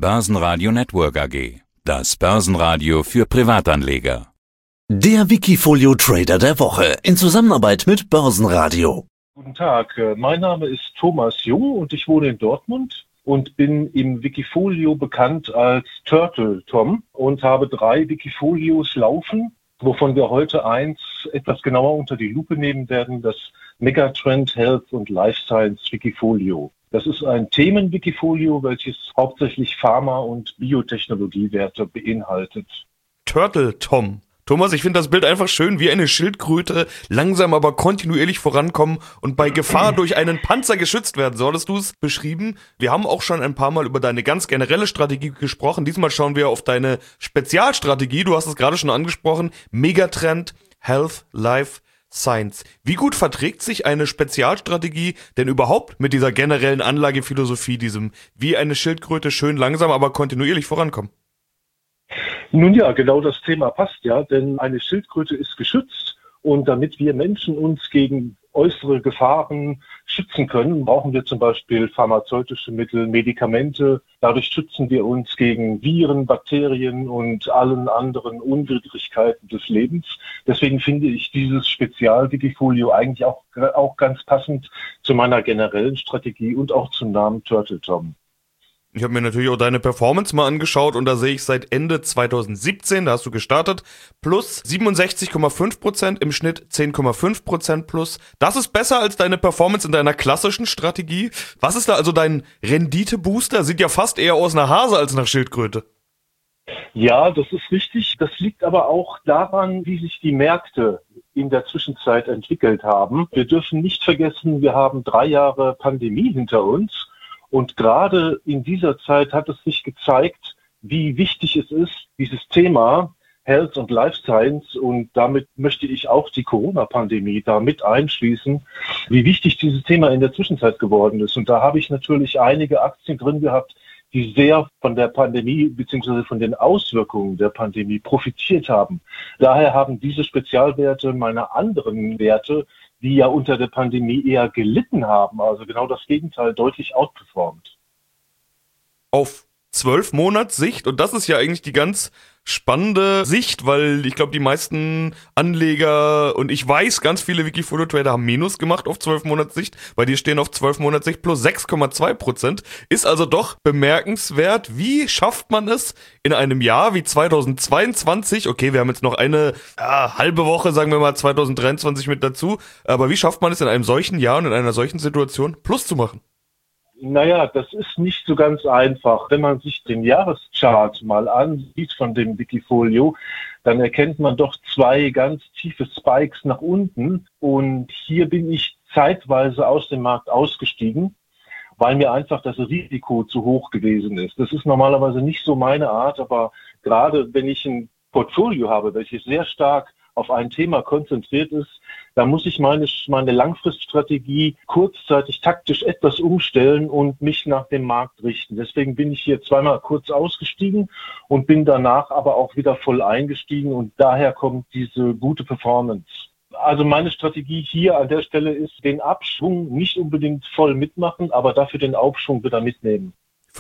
Börsenradio Network AG. Das Börsenradio für Privatanleger. Der Wikifolio Trader der Woche in Zusammenarbeit mit Börsenradio. Guten Tag, mein Name ist Thomas Jung und ich wohne in Dortmund und bin im Wikifolio bekannt als Turtle Tom und habe 3 Wikifolios laufen, wovon wir heute eins etwas genauer unter die Lupe nehmen werden, das Megatrend Health und Life Science Wikifolio. Das ist ein Themen-Wikifolio, welches hauptsächlich Pharma- und Biotechnologiewerte beinhaltet. Turtle Tom. Thomas, ich finde das Bild einfach schön, wie eine Schildkröte, langsam aber kontinuierlich vorankommen und bei Gefahr durch einen Panzer geschützt werden. So hattest du es beschrieben. Wir haben auch schon ein paar Mal über deine ganz generelle Strategie gesprochen. Diesmal schauen wir auf deine Spezialstrategie. Du hast es gerade schon angesprochen. Megatrend, Health, Life, Science. Wie gut verträgt sich eine Spezialstrategie denn überhaupt mit dieser generellen Anlagephilosophie, diesem wie eine Schildkröte schön langsam, aber kontinuierlich vorankommen? Nun ja, genau das Thema passt ja, denn eine Schildkröte ist geschützt und damit wir Menschen uns gegen äußere Gefahren schützen können, brauchen wir zum Beispiel pharmazeutische Mittel, Medikamente. Dadurch schützen wir uns gegen Viren, Bakterien und allen anderen Unwidrigkeiten des Lebens. Deswegen finde ich dieses Spezial-Wikifolio eigentlich auch ganz passend zu meiner generellen Strategie und auch zum Namen Turtle Tom. Ich habe mir natürlich auch deine Performance mal angeschaut und da sehe ich seit Ende 2017, da hast du gestartet, plus 67,5%, im Schnitt 10,5% plus. Das ist besser als deine Performance in deiner klassischen Strategie. Was ist da also dein Renditebooster? Sieht ja fast eher aus nach Hase als nach Schildkröte. Ja, das ist richtig. Das liegt aber auch daran, wie sich die Märkte in der Zwischenzeit entwickelt haben. Wir dürfen nicht vergessen, wir haben 3 Jahre Pandemie hinter uns. Und gerade in dieser Zeit hat es sich gezeigt, wie wichtig es ist, dieses Thema Health und Life Science, und damit möchte ich auch die Corona-Pandemie da mit einschließen, wie wichtig dieses Thema in der Zwischenzeit geworden ist. Und da habe ich natürlich einige Aktien drin gehabt, die sehr von der Pandemie bzw. von den Auswirkungen der Pandemie profitiert haben. Daher haben diese Spezialwerte meine anderen Werte, die ja unter der Pandemie eher gelitten haben, also genau das Gegenteil, deutlich outperformt. Auf 12 Monatssicht, und das ist ja eigentlich die ganz spannende Sicht, weil ich glaube, die meisten Anleger und ich weiß, ganz viele Wikifolio-Trader haben Minus gemacht auf 12 Monatssicht, weil die stehen auf 12 Monatssicht plus 6,2%. Ist also doch bemerkenswert. Wie schafft man es in einem Jahr wie 2022, okay, wir haben jetzt noch eine halbe Woche, sagen wir mal 2023 mit dazu, aber wie schafft man es in einem solchen Jahr und in einer solchen Situation Plus zu machen? Naja, das ist nicht so ganz einfach. Wenn man sich den Jahreschart mal ansieht von dem Wikifolio, dann erkennt man doch 2 ganz tiefe Spikes nach unten. Und hier bin ich zeitweise aus dem Markt ausgestiegen, weil mir einfach das Risiko zu hoch gewesen ist. Das ist normalerweise nicht so meine Art, aber gerade wenn ich ein Portfolio habe, welches sehr stark auf ein Thema konzentriert ist, da muss ich meine Langfriststrategie kurzzeitig taktisch etwas umstellen und mich nach dem Markt richten. Deswegen bin ich hier zweimal kurz ausgestiegen und bin danach aber auch wieder voll eingestiegen und daher kommt diese gute Performance. Also meine Strategie hier an der Stelle ist, den Abschwung nicht unbedingt voll mitmachen, aber dafür den Aufschwung wieder mitnehmen.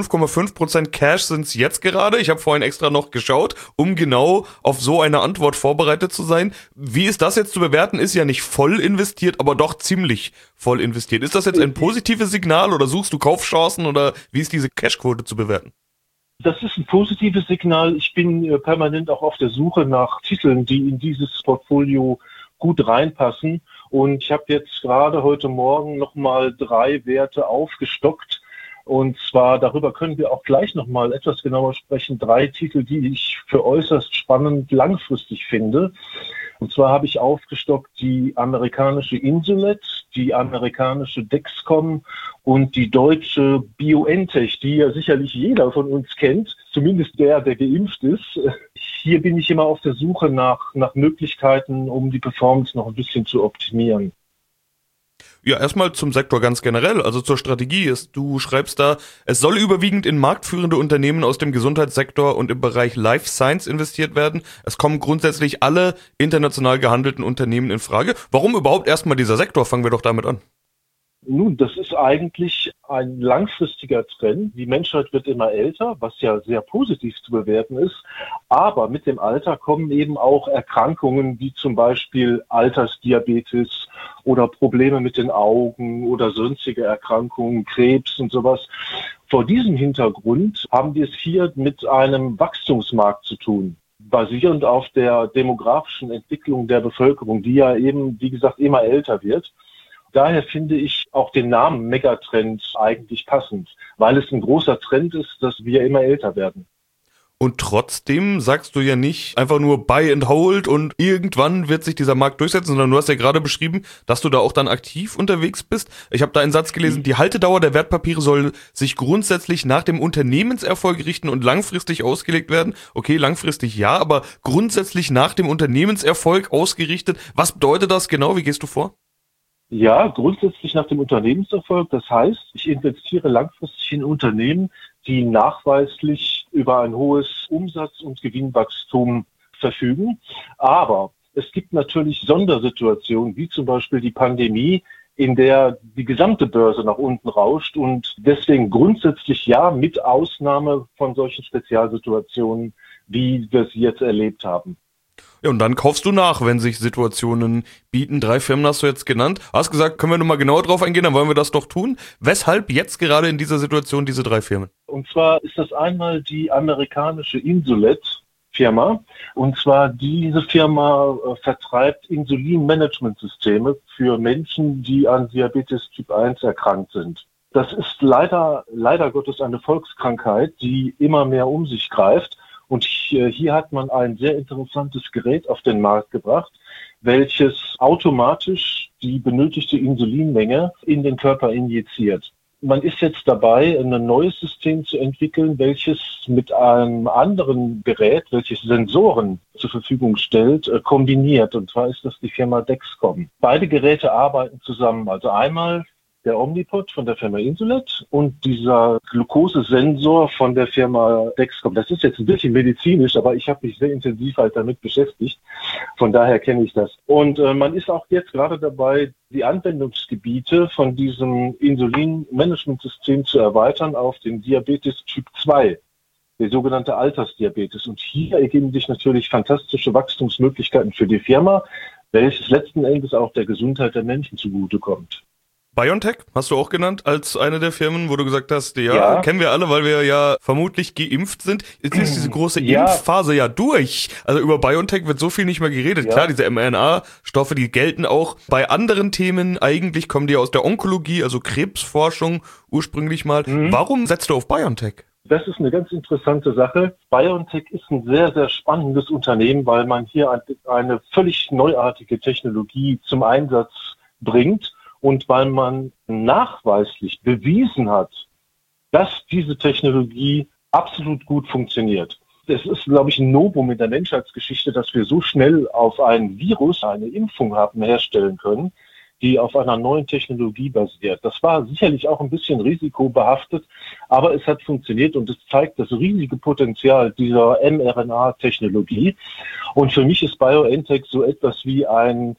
5,5% Cash sind es jetzt gerade. Ich habe vorhin extra noch geschaut, um genau auf so eine Antwort vorbereitet zu sein. Wie ist das jetzt zu bewerten? Ist ja nicht voll investiert, aber doch ziemlich voll investiert. Ist das jetzt ein positives Signal oder suchst du Kaufchancen oder wie ist diese Cashquote zu bewerten? Das ist ein positives Signal. Ich bin permanent auch auf der Suche nach Titeln, die in dieses Portfolio gut reinpassen. Und ich habe jetzt gerade heute Morgen nochmal 3 Werte aufgestockt. Und zwar, darüber können wir auch gleich nochmal etwas genauer sprechen, 3 Titel, die ich für äußerst spannend langfristig finde. Und zwar habe ich aufgestockt die amerikanische Insulet, die amerikanische Dexcom und die deutsche BioNTech, die ja sicherlich jeder von uns kennt, zumindest der geimpft ist. Hier bin ich immer auf der Suche nach Möglichkeiten, um die Performance noch ein bisschen zu optimieren. Ja, erstmal zum Sektor ganz generell, also zur Strategie. Du schreibst da, es soll überwiegend in marktführende Unternehmen aus dem Gesundheitssektor und im Bereich Life Science investiert werden. Es kommen grundsätzlich alle international gehandelten Unternehmen in Frage. Warum überhaupt erstmal dieser Sektor? Fangen wir doch damit an. Nun, das ist eigentlich ein langfristiger Trend. Die Menschheit wird immer älter, was ja sehr positiv zu bewerten ist. Aber mit dem Alter kommen eben auch Erkrankungen wie zum Beispiel Altersdiabetes oder Probleme mit den Augen oder sonstige Erkrankungen, Krebs und sowas. Vor diesem Hintergrund haben wir es hier mit einem Wachstumsmarkt zu tun, basierend auf der demografischen Entwicklung der Bevölkerung, die ja eben, wie gesagt, immer älter wird. Daher finde ich auch den Namen Megatrend eigentlich passend, weil es ein großer Trend ist, dass wir immer älter werden. Und trotzdem sagst du ja nicht einfach nur buy and hold und irgendwann wird sich dieser Markt durchsetzen, sondern du hast ja gerade beschrieben, dass du da auch dann aktiv unterwegs bist. Ich habe da einen Satz gelesen, die Haltedauer der Wertpapiere soll sich grundsätzlich nach dem Unternehmenserfolg richten und langfristig ausgelegt werden. Okay, langfristig ja, aber grundsätzlich nach dem Unternehmenserfolg ausgerichtet. Was bedeutet das genau? Wie gehst du vor? Ja, grundsätzlich nach dem Unternehmenserfolg. Das heißt, ich investiere langfristig in Unternehmen, die nachweislich über ein hohes Umsatz- und Gewinnwachstum verfügen. Aber es gibt natürlich Sondersituationen, wie zum Beispiel die Pandemie, in der die gesamte Börse nach unten rauscht. Und deswegen grundsätzlich ja, mit Ausnahme von solchen Spezialsituationen, wie wir sie jetzt erlebt haben. Ja, und dann kaufst du nach, wenn sich Situationen bieten. 3 Firmen hast du jetzt genannt. Hast gesagt, können wir nochmal genauer drauf eingehen, dann wollen wir das doch tun. Weshalb jetzt gerade in dieser Situation diese 3 Firmen? Und zwar ist das einmal die amerikanische Insulet-Firma. Und zwar diese Firma vertreibt Insulinmanagementsysteme für Menschen, die an Diabetes Typ 1 erkrankt sind. Das ist leider Gottes eine Volkskrankheit, die immer mehr um sich greift. Und hier hat man ein sehr interessantes Gerät auf den Markt gebracht, welches automatisch die benötigte Insulinmenge in den Körper injiziert. Man ist jetzt dabei, ein neues System zu entwickeln, welches mit einem anderen Gerät, welches Sensoren zur Verfügung stellt, kombiniert. Und zwar ist das die Firma Dexcom. Beide Geräte arbeiten zusammen. Also einmal der Omnipod von der Firma Insulet und dieser Glukosesensor von der Firma Dexcom. Das ist jetzt ein bisschen medizinisch, aber ich habe mich sehr intensiv halt damit beschäftigt. Von daher kenne ich das. Und man ist auch jetzt gerade dabei, die Anwendungsgebiete von diesem Insulinmanagementsystem zu erweitern auf den Diabetes Typ 2, der sogenannte Altersdiabetes. Und hier ergeben sich natürlich fantastische Wachstumsmöglichkeiten für die Firma, welches letzten Endes auch der Gesundheit der Menschen zugutekommt. BioNTech hast du auch genannt als eine der Firmen, wo du gesagt hast, ja, kennen wir alle, weil wir ja vermutlich geimpft sind. Jetzt ist diese große Impfphase ja durch. Also über BioNTech wird so viel nicht mehr geredet. Ja. Klar, diese mRNA-Stoffe, die gelten auch bei anderen Themen. Eigentlich kommen die aus der Onkologie, also Krebsforschung ursprünglich mal. Warum setzt du auf BioNTech? Das ist eine ganz interessante Sache. BioNTech ist ein sehr, sehr spannendes Unternehmen, weil man hier eine völlig neuartige Technologie zum Einsatz bringt. Und weil man nachweislich bewiesen hat, dass diese Technologie absolut gut funktioniert. Es ist, glaube ich, ein Novum in der Menschheitsgeschichte, dass wir so schnell auf ein Virus eine Impfung haben herstellen können, die auf einer neuen Technologie basiert. Das war sicherlich auch ein bisschen risikobehaftet, aber es hat funktioniert und es zeigt das riesige Potenzial dieser mRNA-Technologie. Und für mich ist BioNTech so etwas wie ein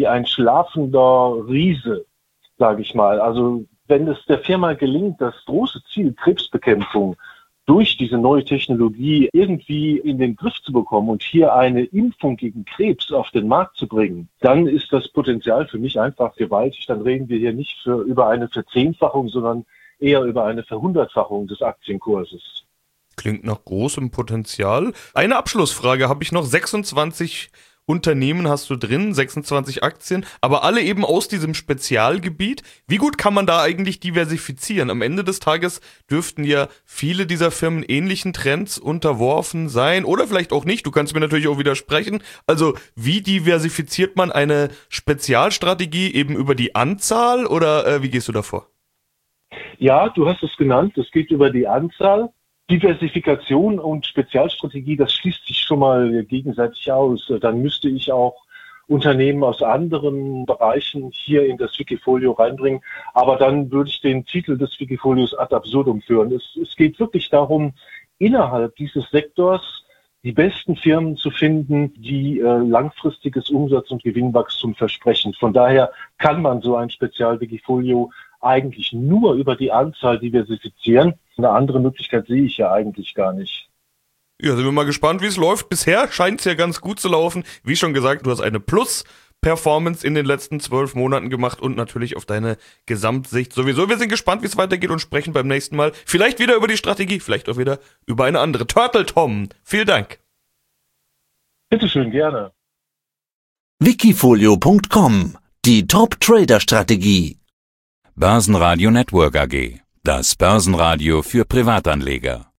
schlafender Riese, sage ich mal. Also wenn es der Firma gelingt, das große Ziel Krebsbekämpfung durch diese neue Technologie irgendwie in den Griff zu bekommen und hier eine Impfung gegen Krebs auf den Markt zu bringen, dann ist das Potenzial für mich einfach gewaltig. Dann reden wir hier nicht über eine Verzehnfachung, sondern eher über eine Verhundertfachung des Aktienkurses. Klingt nach großem Potenzial. Eine Abschlussfrage habe ich noch. 26 Unternehmen hast du drin, 26 Aktien, aber alle eben aus diesem Spezialgebiet. Wie gut kann man da eigentlich diversifizieren? Am Ende des Tages dürften ja viele dieser Firmen ähnlichen Trends unterworfen sein oder vielleicht auch nicht. Du kannst mir natürlich auch widersprechen. Also wie diversifiziert man eine Spezialstrategie eben über die Anzahl oder wie gehst du davor? Ja, du hast es genannt. Es geht über die Anzahl. Diversifikation und Spezialstrategie, das schließt sich schon mal gegenseitig aus. Dann müsste ich auch Unternehmen aus anderen Bereichen hier in das Wikifolio reinbringen. Aber dann würde ich den Titel des Wikifolios ad absurdum führen. Es geht wirklich darum, innerhalb dieses Sektors die besten Firmen zu finden, die langfristiges Umsatz- und Gewinnwachstum versprechen. Von daher kann man so ein Spezial-Wikifolio eigentlich nur über die Anzahl diversifizieren. Eine andere Möglichkeit sehe ich ja eigentlich gar nicht. Ja, sind wir mal gespannt, wie es läuft. Bisher scheint es ja ganz gut zu laufen. Wie schon gesagt, du hast eine Plus-Performance in den letzten 12 Monaten gemacht und natürlich auf deine Gesamtsicht sowieso. Wir sind gespannt, wie es weitergeht und sprechen beim nächsten Mal vielleicht wieder über die Strategie, vielleicht auch wieder über eine andere. Turtle Tom, vielen Dank. Bitteschön, gerne. Wikifolio.com, die Top-Trader-Strategie. Börsenradio Network AG, das Börsenradio für Privatanleger.